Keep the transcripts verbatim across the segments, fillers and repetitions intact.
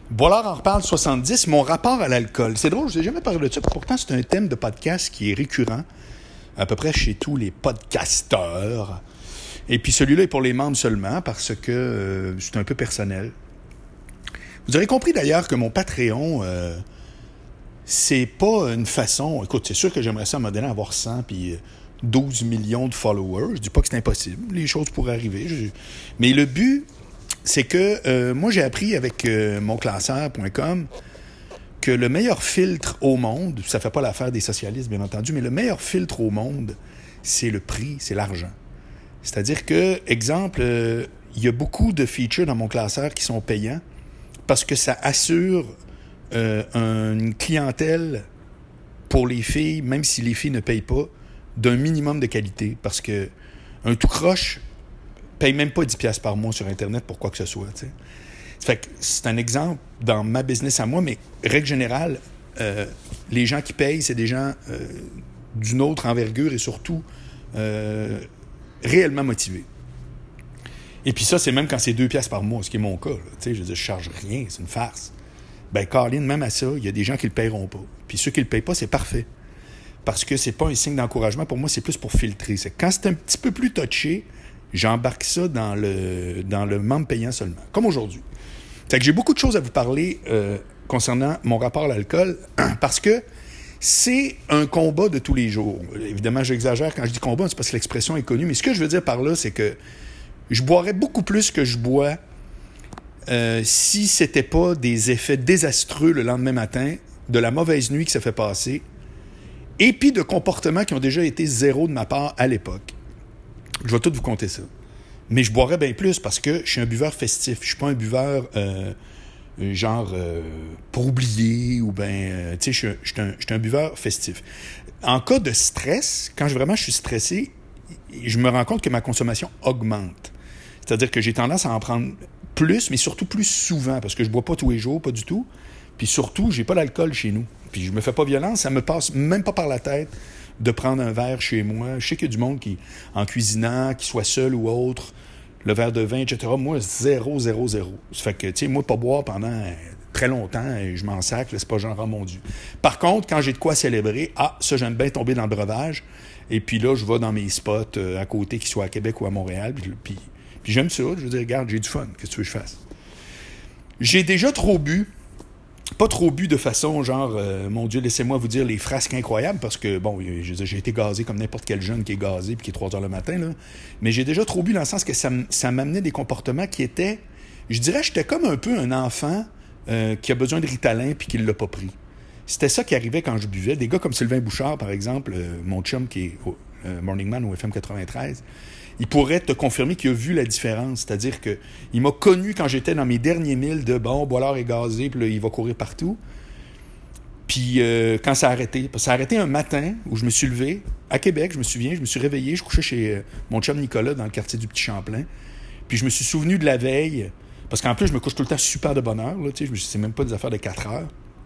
Boilard en reparle soixante-dix, mon rapport à l'alcool. C'est drôle, je n'ai jamais parlé de ça. Pourtant, c'est un thème de podcast qui est récurrent, à peu près chez tous les podcasteurs. Et puis celui-là est pour les membres seulement, parce que euh, c'est un peu personnel. Vous aurez compris d'ailleurs que mon Patreon, euh, c'est pas une façon... Écoute, c'est sûr que j'aimerais ça à un moment donné avoir cent puis douze millions de followers. Je dis pas que c'est impossible. Les choses pourraient arriver. Je... Mais le but... c'est que euh, moi, j'ai appris avec euh, mon classeur point com que le meilleur filtre au monde, ça fait pas l'affaire des socialistes, bien entendu, mais le meilleur filtre au monde, c'est le prix, c'est l'argent. C'est-à-dire que, exemple, euh, il y a beaucoup de features dans mon classeur qui sont payants parce que ça assure euh, une clientèle pour les filles, même si les filles ne payent pas, d'un minimum de qualité. Parce que un tout croche paye même pas dix dollars par mois sur Internet pour quoi que ce soit. T'sais. Fait que c'est un exemple dans ma business à moi, mais règle générale, euh, les gens qui payent, c'est des gens euh, d'une autre envergure et surtout euh, réellement motivés. Et puis ça, c'est même quand c'est deux dollars par mois, ce qui est mon cas. Là. Je veux dire, je charge rien, c'est une farce. Ben, Colin, même à ça, il y a des gens qui le paieront pas. Puis ceux qui le payent pas, c'est parfait. Parce que c'est pas un signe d'encouragement. Pour moi, c'est plus pour filtrer. C'est quand c'est un petit peu plus touché, j'embarque ça dans le, dans le membre payant seulement, comme aujourd'hui. Fait que j'ai beaucoup de choses à vous parler euh, concernant mon rapport à l'alcool, parce que c'est un combat de tous les jours. Évidemment, j'exagère quand je dis combat, c'est parce que l'expression est connue, mais ce que je veux dire par là, c'est que je boirais beaucoup plus que je bois euh, si c'était pas des effets désastreux le lendemain matin, de la mauvaise nuit qui s'est fait passer, et puis de comportements qui ont déjà été zéro de ma part à l'époque. Je vais tout vous compter ça. Mais je boirais bien plus parce que je suis un buveur festif. Je suis pas un buveur euh, genre euh, pour oublier ou bien... Euh, tu sais, je suis un, un buveur festif. En cas de stress, quand je, vraiment je suis stressé, je me rends compte que ma consommation augmente. C'est-à-dire que j'ai tendance à en prendre plus, mais surtout plus souvent parce que je bois pas tous les jours, pas du tout. Puis surtout, j'ai pas d'alcool chez nous. Puis je me fais pas violence, ça me passe même pas par la tête de prendre un verre chez moi. Je sais qu'il y a du monde qui, en cuisinant, qui soit seul ou autre, le verre de vin, et cetera. Moi, zéro, zéro, zéro. Ça fait que, tu sais, moi, pas boire pendant très longtemps, je m'en sac, là, c'est pas genre, oh mon Dieu. Par contre, quand j'ai de quoi célébrer, ah, ça, j'aime bien tomber dans le breuvage. Et puis là, je vais dans mes spots euh, à côté, qu'ils soient à Québec ou à Montréal. Puis, puis, puis j'aime ça. Je veux dire, regarde, j'ai du fun. Qu'est-ce que tu veux que je fasse? J'ai déjà trop bu. Pas trop bu de façon genre, euh, mon Dieu, laissez-moi vous dire les frasques incroyables, parce que, bon, je, j'ai été gazé comme n'importe quel jeune qui est gazé puis qui est trois heures le matin, là. Mais j'ai déjà trop bu dans le sens que ça, ça m'amenait des comportements qui étaient, je dirais, j'étais comme un peu un enfant euh, qui a besoin de Ritalin puis qui ne l'a pas pris. C'était ça qui arrivait quand je buvais. Des gars comme Sylvain Bouchard, par exemple, euh, mon chum qui est au, euh, Morning Man au F M quatre-vingt-treize, il pourrait te confirmer qu'il a vu la différence. C'est-à-dire que il m'a connu quand j'étais dans mes derniers milles de bon, Boilard est gazé, puis là, il va courir partout. Puis euh, quand ça a arrêté, ça a arrêté un matin où je me suis levé, à Québec, je me souviens, je me suis réveillé, je couchais chez euh, mon chum Nicolas dans le quartier du Petit Champlain. Puis je me suis souvenu de la veille, parce qu'en plus, je me couche tout le temps super de bonne heure, là, tu sais, c'est même pas des affaires de quatre heures.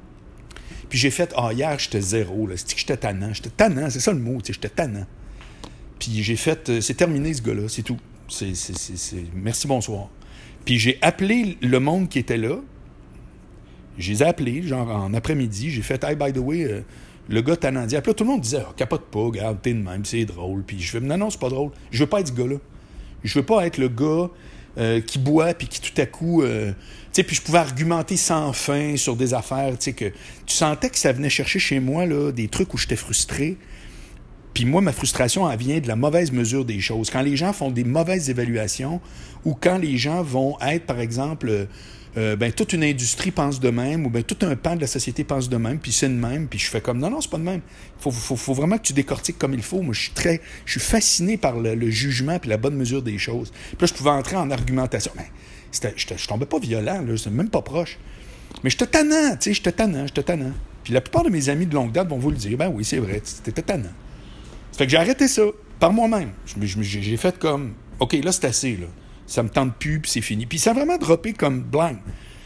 Puis j'ai fait, ah, hier, j'étais zéro, là, c'était que j'étais tannant, j'étais tannant, c'est ça le mot, tu sais, j'étais tannant. Puis j'ai fait, euh, c'est terminé ce gars-là, c'est tout. C'est, c'est, c'est, c'est... Merci, bonsoir. Puis j'ai appelé le monde qui était là. Je les ai appelés, genre en après-midi. J'ai fait, hey, by the way, euh, le gars tannandier. Puis là, tout le monde disait, oh, capote pas, regarde, t'es de même, c'est drôle. Puis je fais, non, non, c'est pas drôle. Je veux pas être ce gars-là. Je veux pas être le gars euh, qui boit, puis qui tout à coup. Euh, tu sais, puis je pouvais argumenter sans fin sur des affaires, tu sais, que tu sentais que ça venait chercher chez moi, là, des trucs où j'étais frustré. Puis moi, ma frustration, elle vient de la mauvaise mesure des choses. Quand les gens font des mauvaises évaluations ou quand les gens vont être, par exemple, euh, ben, toute une industrie pense de même ou ben, tout un pan de la société pense de même, puis c'est de même, puis je fais comme, non, non, c'est pas de même. Il faut, faut, faut vraiment que tu décortiques comme il faut. Moi, je suis très, je suis fasciné par le, le jugement puis la bonne mesure des choses. Puis là, je pouvais entrer en argumentation. Ben, c'était, je, je tombais pas violent, là, c'était même pas proche. Mais j'étais tannant, tu sais, j'étais tannant, j'étais tannant. Puis la plupart de mes amis de longue date vont vous le dire, ben oui, c'est vrai, c'était tannant. Ça fait que j'ai arrêté ça, par moi-même. Je, je, j'ai fait comme, OK, là, c'est assez, là. Ça me tente plus, puis c'est fini. Puis ça a vraiment droppé comme blanc.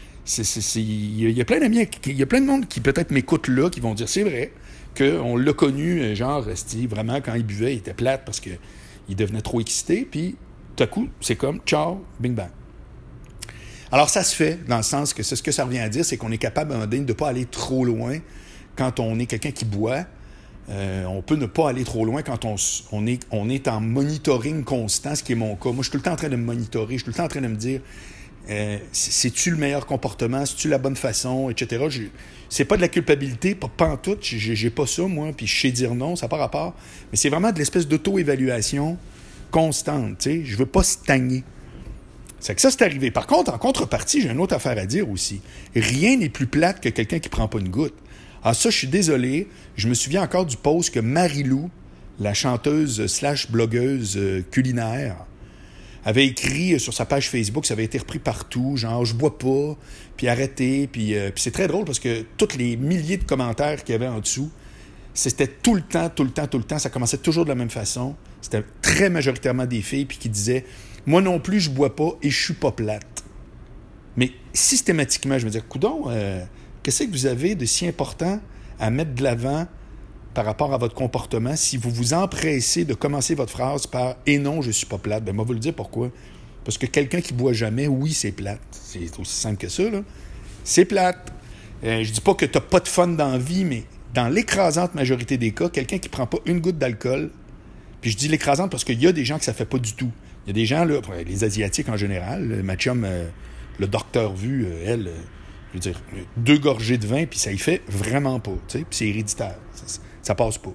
Il y, y a plein d'amis, il y a plein de monde qui peut-être m'écoutent là, qui vont dire, c'est vrai, qu'on l'a connu, genre, vraiment, quand il buvait, il était plate parce qu'il devenait trop excité, puis tout à coup, c'est comme, ciao, bing bang. Alors, ça se fait, dans le sens que c'est ce que ça revient à dire, c'est qu'on est capable, à un moment donné, de ne pas aller trop loin quand on est quelqu'un qui boit. Euh, on peut ne pas aller trop loin quand on, on, est, on est en monitoring constant, ce qui est mon cas. Moi, je suis tout le temps en train de me monitorer, je suis tout le temps en train de me dire, euh, c'est-tu le meilleur comportement, c'est-tu la bonne façon, et cetera. Je, c'est pas de la culpabilité, pas, pas en tout, j'ai, j'ai pas ça, moi, puis je sais dire non, ça n'a pas rapport. Mais c'est vraiment de l'espèce d'auto-évaluation constante, tu sais. Je veux pas stagner. C'est que ça, c'est arrivé. Par contre, en contrepartie, j'ai une autre affaire à dire aussi. Rien n'est plus plate que quelqu'un qui prend pas une goutte. Ah, ça, je suis désolé. Je me souviens encore du post que Marie-Lou, la chanteuse slash blogueuse euh, culinaire, avait écrit sur sa page Facebook. Ça avait été repris partout, genre « je bois pas », puis « arrêtez », puis, euh, puis c'est très drôle parce que tous les milliers de commentaires qu'il y avait en dessous, c'était tout le temps, tout le temps, tout le temps. Ça commençait toujours de la même façon. C'était très majoritairement des filles puis qui disaient « moi non plus, je bois pas et je suis pas plate ». Mais systématiquement, je me disais « coudonc, euh, qu'est-ce que vous avez de si important à mettre de l'avant par rapport à votre comportement si vous vous empressez de commencer votre phrase par « et non, je suis pas plate ». Ben, moi, vous le dire pourquoi. Parce que quelqu'un qui boit jamais, oui, c'est plate. C'est aussi simple que ça, là. C'est plate. Euh, je dis pas que t'as pas de fun dans la vie, mais dans l'écrasante majorité des cas, quelqu'un qui prend pas une goutte d'alcool, puis je dis l'écrasante parce qu'il y a des gens que ça fait pas du tout. Il y a des gens, là, les Asiatiques en général, ma chum, euh, le docteur vu, euh, elle, euh, je veux dire, deux gorgées de vin, puis ça y fait vraiment pas, tu sais, puis c'est héréditaire. Ça, ça passe pas.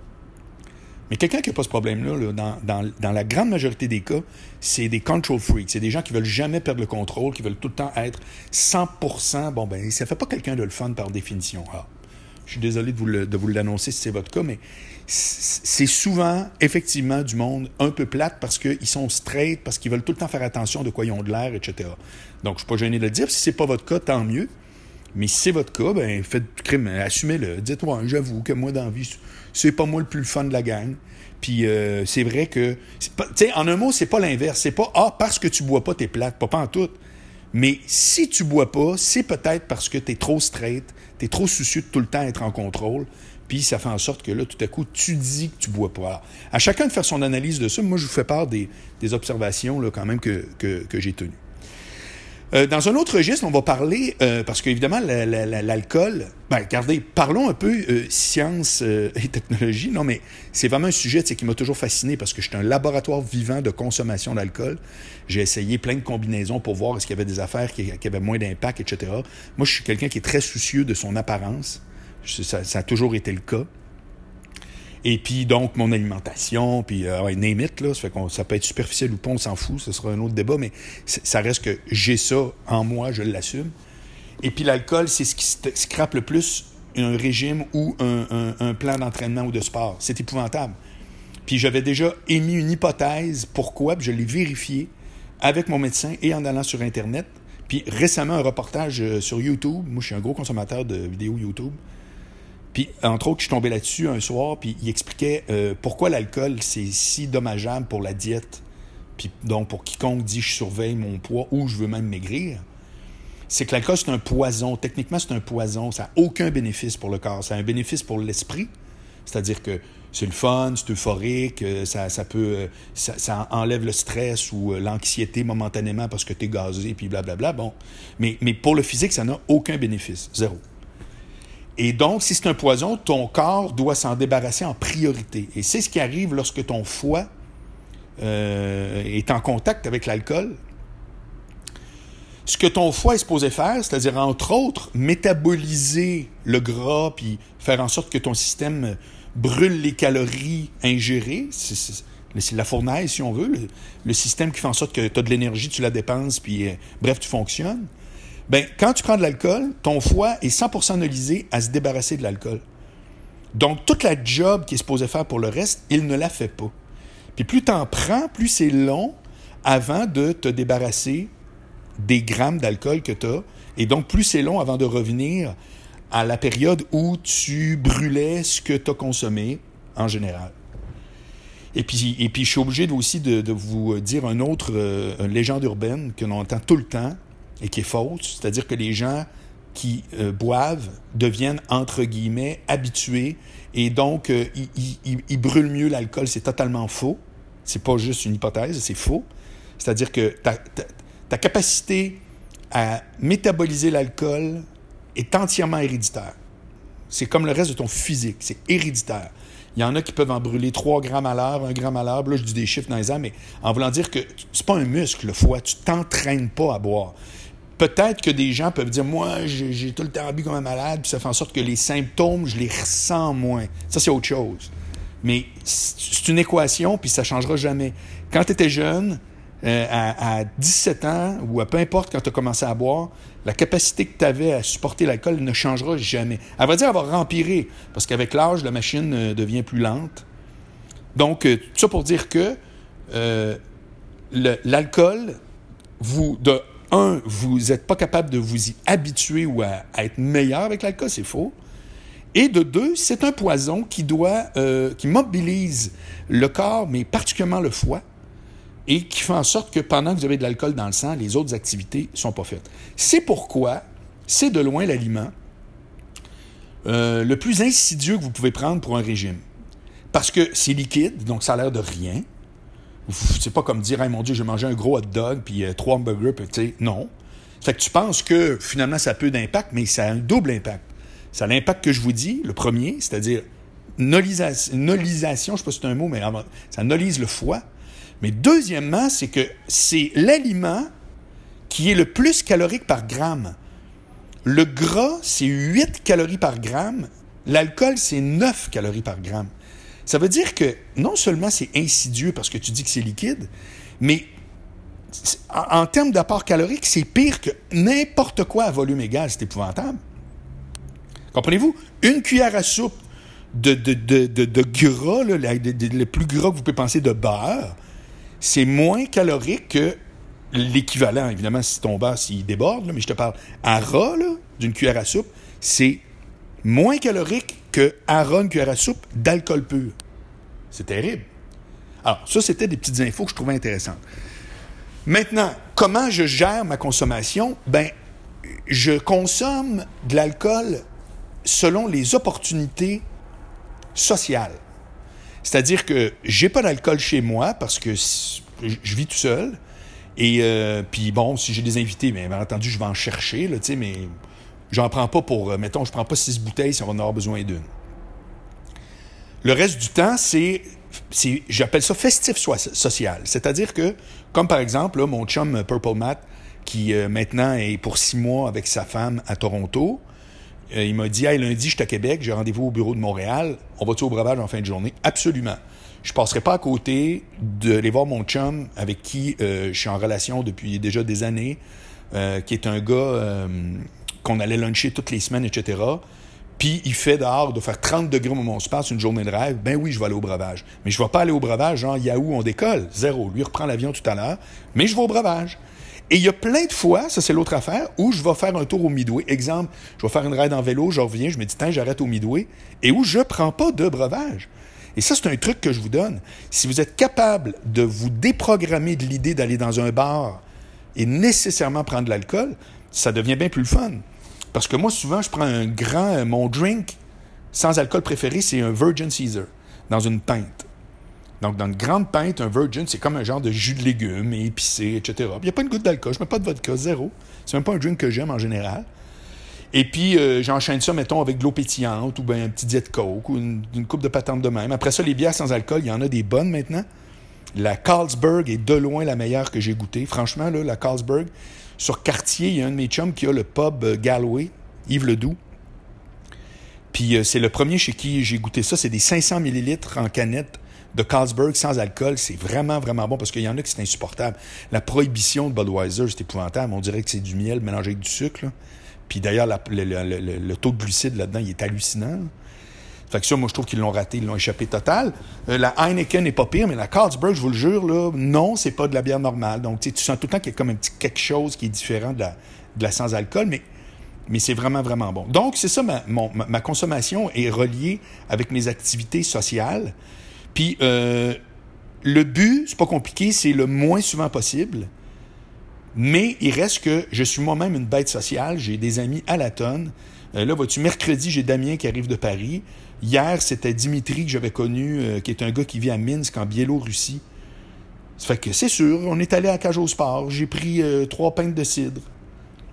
Mais quelqu'un qui n'a pas ce problème-là, là, dans, dans, dans la grande majorité des cas, c'est des control freaks. C'est des gens qui veulent jamais perdre le contrôle, qui veulent tout le temps être cent pour cent. Bon, ben, ça fait pas quelqu'un de le fun par définition. Ah, je suis désolé de vous, le, de vous l'annoncer si c'est votre cas, mais c'est souvent, effectivement, du monde un peu plate parce qu'ils sont straight, parce qu'ils veulent tout le temps faire attention de quoi ils ont de l'air, et cetera. Donc, je ne suis pas gêné de le dire. Si c'est pas votre cas, tant mieux. Mais si c'est votre cas, ben faites du crime, assumez-le. Dites-moi, j'avoue que moi, dans la vie, c'est pas moi le plus fun de la gang. Puis euh, c'est vrai que... Tu sais, en un mot, c'est pas l'inverse. C'est pas « Ah, parce que tu bois pas, t'es plate ». Pas, pas en tout. Mais si tu bois pas, c'est peut-être parce que t'es trop straight, t'es trop soucieux de tout le temps être en contrôle, puis ça fait en sorte que là, tout à coup, tu dis que tu bois pas. Alors, à chacun de faire son analyse de ça. Moi, je vous fais part des, des observations là, quand même que, que, que j'ai tenues. Euh, dans un autre registre, on va parler, euh, parce qu'évidemment, la, la, la, l'alcool, ben, regardez, parlons un peu euh, science euh, et technologie. Non, mais c'est vraiment un sujet qui m'a toujours fasciné parce que je suis un laboratoire vivant de consommation d'alcool. J'ai essayé plein de combinaisons pour voir est-ce qu'il y avait des affaires qui, qui avaient moins d'impact, et cetera. Moi, je suis quelqu'un qui est très soucieux de son apparence. Je, ça, ça a toujours été le cas. Et puis, donc, mon alimentation, puis, euh, ouais, name it, là, ça fait qu'on, ça peut être superficiel ou pas, on s'en fout, ce sera un autre débat, mais ça reste que j'ai ça en moi, je l'assume. Et puis, l'alcool, c'est ce qui scrape le plus un régime ou un, un, un plan d'entraînement ou de sport. C'est épouvantable. Puis, j'avais déjà émis une hypothèse, pourquoi, puis je l'ai vérifié avec mon médecin et en allant sur Internet. Puis, récemment, un reportage sur YouTube. Moi, je suis un gros consommateur de vidéos YouTube. Puis, entre autres, je suis tombé là-dessus un soir, puis il expliquait euh, pourquoi l'alcool, c'est si dommageable pour la diète. Puis, donc, pour quiconque dit « je surveille mon poids » ou « je veux même maigrir », c'est que l'alcool, c'est un poison. Techniquement, c'est un poison. Ça n'a aucun bénéfice pour le corps. Ça a un bénéfice pour l'esprit. C'est-à-dire que c'est le fun, c'est euphorique, ça, ça peut... Ça, ça enlève le stress ou l'anxiété momentanément parce que tu es gazé, puis blablabla. Bon. Mais, mais pour le physique, ça n'a aucun bénéfice. Zéro. Et donc, si c'est un poison, ton corps doit s'en débarrasser en priorité. Et c'est ce qui arrive lorsque ton foie euh, est en contact avec l'alcool. Ce que ton foie est supposé faire, c'est-à-dire, entre autres, métaboliser le gras puis faire en sorte que ton système brûle les calories ingérées, c'est, c'est, c'est la fournaise, si on veut, le, le système qui fait en sorte que tu as de l'énergie, tu la dépenses, puis euh, bref, tu fonctionnes. Ben, quand tu prends de l'alcool, ton foie est cent pour cent analysé à se débarrasser de l'alcool. Donc, toute la job qu'il est supposé faire pour le reste, il ne la fait pas. Puis plus tu en prends, plus c'est long avant de te débarrasser des grammes d'alcool que tu as. Et donc, plus c'est long avant de revenir à la période où tu brûlais ce que tu as consommé en général. Et puis, et puis je suis obligé aussi de, de vous dire un autre euh, une légende urbaine que l'on entend tout le temps, et qui est fausse, c'est-à-dire que les gens qui euh, boivent deviennent, entre guillemets, habitués, et donc, euh, ils, ils, ils brûlent mieux l'alcool. C'est totalement faux. C'est pas juste une hypothèse, c'est faux. C'est-à-dire que ta, ta, ta capacité à métaboliser l'alcool est entièrement héréditaire. C'est comme le reste de ton physique, c'est héréditaire. Il y en a qui peuvent en brûler trois grammes à l'heure, un gramme à l'heure. Là, je dis des chiffres dans les airs, mais en voulant dire que c'est pas un muscle, le foie. Tu t'entraînes pas à boire. Peut-être que des gens peuvent dire « Moi, j'ai, j'ai tout le temps bu comme un malade, puis ça fait en sorte que les symptômes, je les ressens moins. » Ça, c'est autre chose. Mais c'est une équation, puis ça ne changera jamais. Quand tu étais jeune, euh, à, à dix-sept ans, ou à peu importe quand tu as commencé à boire, la capacité que tu avais à supporter l'alcool ne changera jamais. À vrai dire, elle va empirer, parce qu'avec l'âge, la machine euh, devient plus lente. Donc, euh, tout ça pour dire que euh, le, l'alcool, vous... de Un, vous n'êtes pas capable de vous y habituer ou à, à être meilleur avec l'alcool, c'est faux. Et de deux, c'est un poison qui doit, euh, qui mobilise le corps, mais particulièrement le foie, et qui fait en sorte que pendant que vous avez de l'alcool dans le sang, les autres activités ne sont pas faites. C'est pourquoi c'est de loin l'aliment euh, le plus insidieux que vous pouvez prendre pour un régime. Parce que c'est liquide, donc ça a l'air de rien. C'est pas comme dire, hey, mon Dieu, j'ai mangé un gros hot dog, puis euh, trois hamburgers, puis tu sais, non. Fait que tu penses que finalement ça a peu d'impact, mais ça a un double impact. Ça a l'impact que je vous dis, le premier, c'est-à-dire nolisation, nolisation, je sais pas si c'est un mot, mais ça nolise le foie. Mais deuxièmement, c'est que c'est l'aliment qui est le plus calorique par gramme. Le gras, c'est huit calories par gramme. L'alcool, c'est neuf calories par gramme. Ça veut dire que non seulement c'est insidieux parce que tu dis que c'est liquide, mais en, en termes d'apport calorique, c'est pire que n'importe quoi à volume égal. C'est épouvantable. Comprenez-vous? Une cuillère à soupe de, de, de, de, de gras, là, le, de, le plus gras que vous pouvez penser de beurre, c'est moins calorique que l'équivalent. Évidemment, si ton beurre, s'il déborde, là, mais je te parle à ras là, d'une cuillère à soupe, c'est moins calorique que à ras une cuillère à soupe d'alcool pur. C'est terrible. Alors, ça, c'était des petites infos que je trouvais intéressantes. Maintenant, comment je gère ma consommation? Ben, je consomme de l'alcool selon les opportunités sociales. C'est-à-dire que j'ai pas d'alcool chez moi parce que je vis tout seul. Et euh, puis bon, si j'ai des invités, bien, bien entendu, je vais en chercher, là, tu sais, mais j'en prends pas pour, mettons, je prends pas six bouteilles si on va en avoir besoin d'une. Le reste du temps, c'est, c'est j'appelle ça festif social. C'est-à-dire que, comme par exemple, là, mon chum Purple Matt, qui euh, maintenant est pour six mois avec sa femme à Toronto, euh, il m'a dit « Hey, lundi, je suis à Québec, j'ai rendez-vous au bureau de Montréal, on va-tu au breuvage en fin de journée? » Absolument. Je ne passerai pas à côté d'aller voir mon chum avec qui euh, je suis en relation depuis déjà des années, euh, qui est un gars euh, qu'on allait luncher toutes les semaines, et cetera. Puis il fait dehors de faire trente degrés au moment où on se passe, une journée de rêve. Ben oui, je vais aller au breuvage. Mais je ne vais pas aller au breuvage, genre Yahoo, on décolle. Zéro. Lui, il reprend l'avion tout à l'heure. Mais je vais au breuvage. Et il y a plein de fois, ça c'est l'autre affaire, où je vais faire un tour au Midway. Exemple, je vais faire une ride en vélo, je reviens, je me dis, tiens, j'arrête au Midway. Et où je ne prends pas de breuvage. Et ça, c'est un truc que je vous donne. Si vous êtes capable de vous déprogrammer de l'idée d'aller dans un bar et nécessairement prendre de l'alcool, ça devient bien plus le fun. Parce que moi, souvent, je prends un grand... Mon drink sans alcool préféré, c'est un Virgin Caesar, dans une pinte. Donc, dans une grande pinte, un Virgin, c'est comme un genre de jus de légumes, épicé, et cetera. Il n'y a pas une goutte d'alcool, je ne mets pas de vodka, zéro. C'est même pas un drink que j'aime en général. Et puis, euh, j'enchaîne ça, mettons, avec de l'eau pétillante ou bien un petit Diet Coke ou une, une coupe de patente de même. Après ça, les bières sans alcool, il y en a des bonnes maintenant. La Carlsberg est de loin la meilleure que j'ai goûtée. Franchement, là, la Carlsberg, sur Cartier, il y a un de mes chums qui a le pub Galway, Yves Ledoux. Puis, euh, c'est le premier chez qui j'ai goûté ça. C'est des cinq cents millilitres en canette de Carlsberg sans alcool. C'est vraiment, vraiment bon parce qu'il y en a qui c'est insupportable. La prohibition de Budweiser, c'est épouvantable. On dirait que c'est du miel mélangé avec du sucre, là. Puis d'ailleurs, la, le, le, le, le taux de glucides là-dedans, il est hallucinant. Fait que ça, moi, je trouve qu'ils l'ont raté, ils l'ont échappé total. Euh, la Heineken n'est pas pire, mais la Carlsberg, je vous le jure, là, non, c'est pas de la bière normale. Donc, tu sens tout le temps qu'il y a comme un petit quelque chose qui est différent de la, de la sans-alcool, mais, mais c'est vraiment, vraiment bon. Donc, c'est ça, ma, mon, ma, ma consommation est reliée avec mes activités sociales. Puis, euh, le but, c'est pas compliqué, c'est le moins souvent possible. Mais il reste que je suis moi-même une bête sociale. J'ai des amis à la tonne. Euh, là, vois-tu, mercredi, j'ai Damien qui arrive de Paris. Hier, c'était Dimitri que j'avais connu, euh, qui est un gars qui vit à Minsk, en Biélorussie. Ça fait que c'est sûr, on est allé à Cage au Sport. J'ai pris euh, trois pintes de cidre.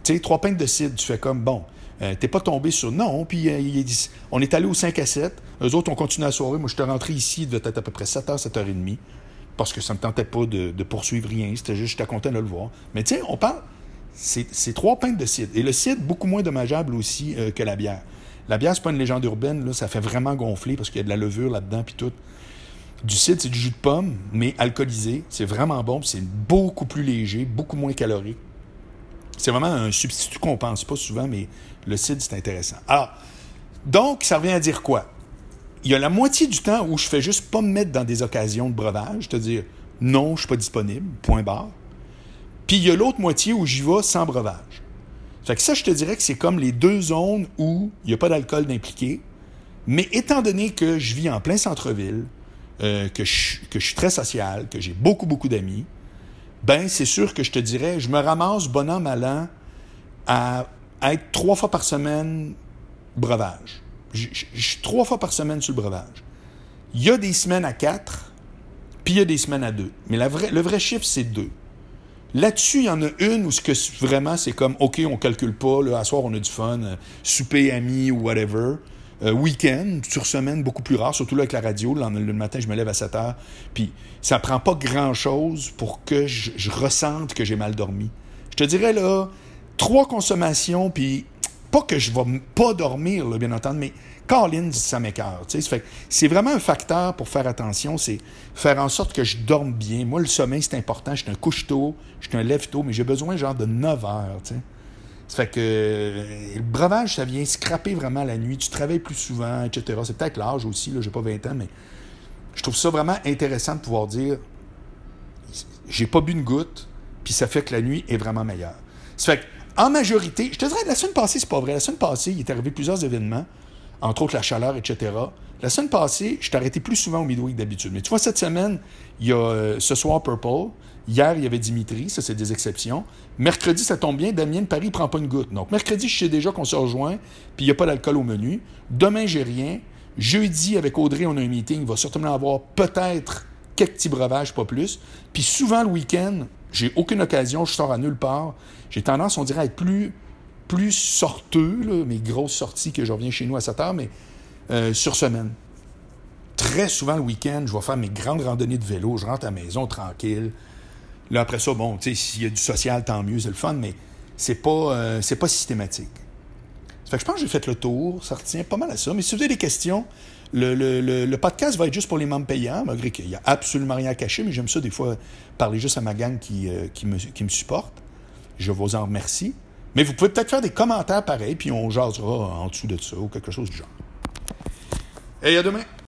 Tu sais, trois pintes de cidre, tu fais comme, bon, euh, t'es pas tombé sur... Non, puis euh, il dit, on est allé au cinq à sept. Eux autres, on continue la soirée. Moi, je suis rentré ici, il devait être à peu près sept heures, sept heures trente, parce que ça me tentait pas de, de poursuivre rien. C'était juste, j'étais content de le voir. Mais tu sais, on parle... C'est, c'est trois pintes de cidre. Et le cidre, beaucoup moins dommageable aussi euh, que la bière. La bière, c'est pas une légende urbaine, là, ça fait vraiment gonfler parce qu'il y a de la levure là-dedans, puis tout. Du cidre, c'est du jus de pomme, mais alcoolisé. C'est vraiment bon, puis c'est beaucoup plus léger, beaucoup moins calorique. C'est vraiment un substitut qu'on pense pas souvent, mais le cidre, c'est intéressant. Alors, donc, ça revient à dire quoi? Il y a la moitié du temps où je fais juste pas me mettre dans des occasions de breuvage, c'est-à-dire, non, je suis pas disponible, point barre. Puis il y a l'autre moitié où j'y vais sans breuvage. Fait que ça, je te dirais que c'est comme les deux zones où il n'y a pas d'alcool d'impliqué. Mais étant donné que je vis en plein centre-ville, euh, que, je, que je suis très social, que j'ai beaucoup, beaucoup d'amis, ben c'est sûr que je te dirais, je me ramasse bon an, mal an à, à être trois fois par semaine breuvage. Je, je, je suis trois fois par semaine sur le breuvage. Il y a des semaines à quatre, puis il y a des semaines à deux. Mais la vraie, le vrai chiffre, c'est deux. Là-dessus, il y en a une où ce que vraiment, c'est comme, OK, on calcule pas, là, à soir, on a du fun, euh, souper, amis ou whatever. Euh, week-end, sur semaine, beaucoup plus rare, surtout là avec la radio. Là, le matin, je me lève à sept heures. Puis ça prend pas grand-chose pour que je, je ressente que j'ai mal dormi. Je te dirais, là, trois consommations, puis pas que je vais pas dormir, là, bien entendu, mais Colin, ça m'écœure. Tu sais, c'est vraiment un facteur pour faire attention, c'est faire en sorte que je dorme bien. Moi, le sommeil, c'est important. Je suis un couche-tôt, je suis un lève-tôt, mais j'ai besoin genre de neuf heures. Tu sais. Ça fait que euh, le breuvage, ça vient scraper vraiment la nuit. Tu travailles plus souvent, et cetera. C'est peut-être l'âge aussi, là, j'ai pas vingt ans, mais je trouve ça vraiment intéressant de pouvoir dire j'ai pas bu une goutte, puis ça fait que la nuit est vraiment meilleure. Ça fait que, en majorité, je te dirais, la semaine passée, c'est pas vrai. La semaine passée, il est arrivé plusieurs événements, entre autres la chaleur, et cetera. La semaine passée, je t'ai arrêté plus souvent au midweek que d'habitude. Mais tu vois, cette semaine, il y a euh, ce soir Purple. Hier, il y avait Dimitri. Ça, c'est des exceptions. Mercredi, ça tombe bien. Damien de Paris ne prend pas une goutte. Donc, mercredi, je sais déjà qu'on se rejoint, puis il n'y a pas d'alcool au menu. Demain, j'ai rien. Jeudi, avec Audrey, on a un meeting. Il va certainement avoir peut-être quelques petits breuvages, pas plus. Puis souvent, le week-end, j'ai aucune occasion. Je sors à nulle part. J'ai tendance, on dirait, à être plus... plus sorteux, là, mes grosses sorties que je reviens chez nous à sept heures, mais euh, sur semaine. Très souvent, le week-end, je vais faire mes grandes randonnées de vélo, je rentre à la maison tranquille. Là, après ça, bon, tu sais, s'il y a du social, tant mieux, c'est le fun, mais c'est pas, euh, c'est pas systématique. Ça fait que je pense que j'ai fait le tour, ça retient pas mal à ça. Mais si vous avez des questions, le, le, le, le podcast va être juste pour les membres payants, malgré qu'il n'y a absolument rien à cacher, mais j'aime ça, des fois, parler juste à ma gang qui, euh, qui, me, qui me supporte. Je vous en remercie. Mais vous pouvez peut-être faire des commentaires pareils, puis on jasera en dessous de ça ou quelque chose du genre. Et à demain!